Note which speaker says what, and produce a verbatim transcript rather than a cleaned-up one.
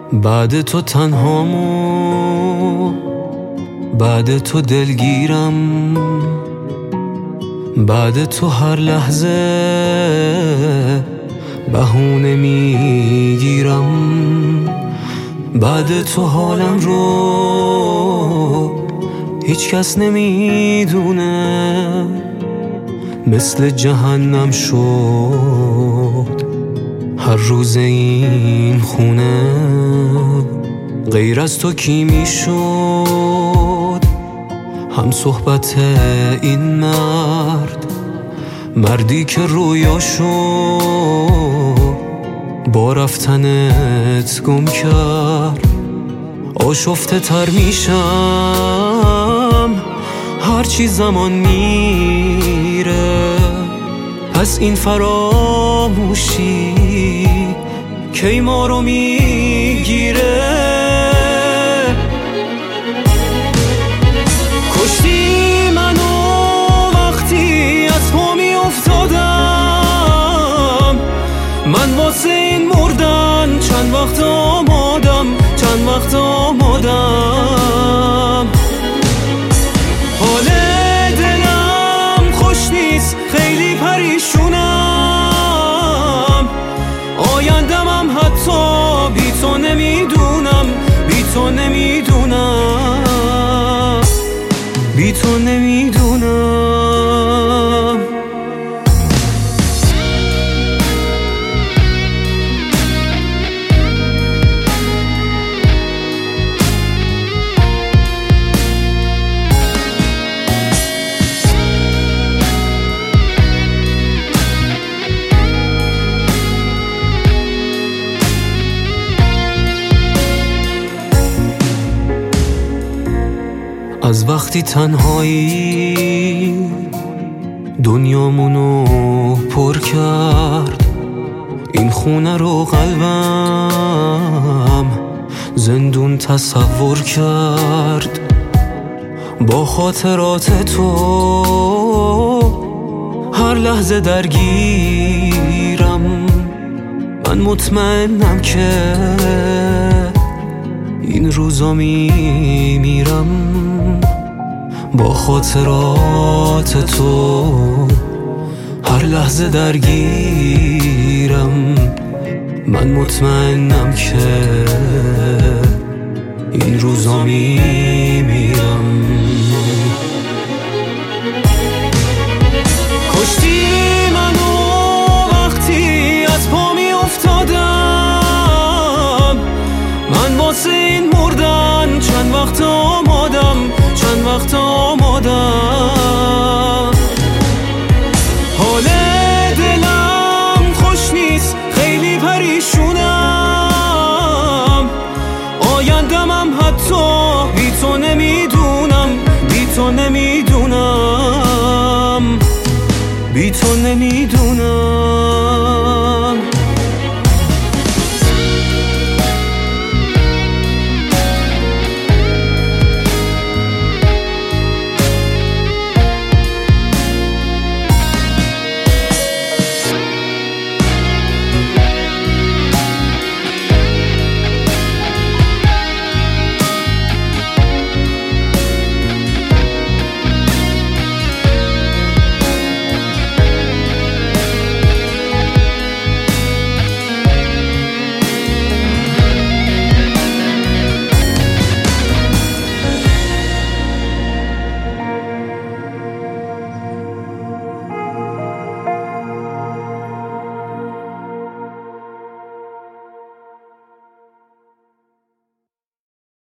Speaker 1: بعد تو تنهامو، بعد تو دلگیرم، بعد تو هر لحظه بهونه میگیرم. بعد تو حالم رو هیچ کس نمیدونه، مثل جهنم شد هر روز این خونه. غیر از تو کی میشد هم صحبت این مرد، مردی که رویاشو با رفتنت گم کرد. آشفته تر میشم هرچی زمان میره، پس این فراموشی کی ما رو میگیره. کشتی منو وقتی از پا میافتادم، من واسه این مردن چند وقت آمادم، چند وقت آمادم. حال دلم خوش نیست، خیلی پریشونم، آیندم هم حتی بی تو نمیدونم، بی تو نمیدونم، بی تو نمیدونم. از وقتی تنهایی دنیامونو پر کرد، این خونه رو قلبم زندون تصور کرد. با خاطرات تو هر لحظه درگیرم، من مطمئنم که این روزا میمیرم. با خاطرات تو هر لحظه درگیرم، من مطمئنم که این روزا میمیرم. کشتی منو وقتی از پا میافتادم، من واسه این مردن چند وقت آمادم، چند وقت آمادم. حال دلم خوش نیست، خیلی پریشونم، آیندم هم حتی بی تو نمیدونم، بی تو نمیدونم، بی تو نمیدونم.